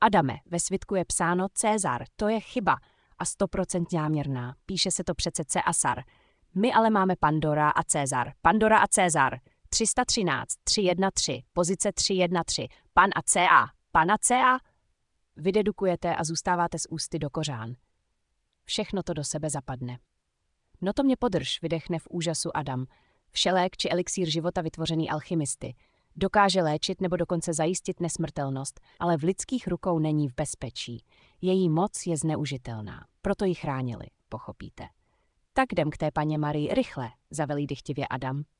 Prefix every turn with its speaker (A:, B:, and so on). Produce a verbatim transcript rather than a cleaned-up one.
A: Adame, ve svitku je psáno Cezar, to je chyba a stoprocent záměrná. Píše se to přece Ceasar. My ale máme Pandora a Cezar. Pandora a Cezar. tři sta třináct, tři sta třináct, pozice tři sta třináct. Pan a C A. Pana C A? Vy dedukujete a zůstáváte z ústy do kořán. Všechno to do sebe zapadne. No to mě podrž, vydechne v úžasu Adam. Všelék či elixír života vytvořený alchymisty. Dokáže léčit nebo dokonce zajistit nesmrtelnost, ale v lidských rukou není v bezpečí. Její moc je zneužitelná, proto ji chránili, pochopíte. Tak jdem k té paně Marii, rychle, zavelí dychtivě Adam.